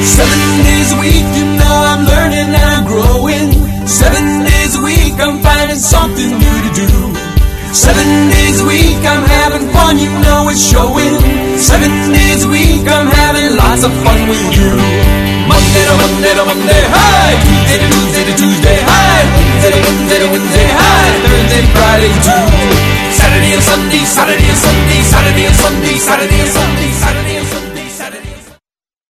7 days a week, you know I'm learning and I'm growing. 7 days a week, I'm finding something new to do. 7 days a week, I'm having fun, you know it's showing. 7 days a week, I'm having lots of fun with you. Monday to Monday to Monday, hey!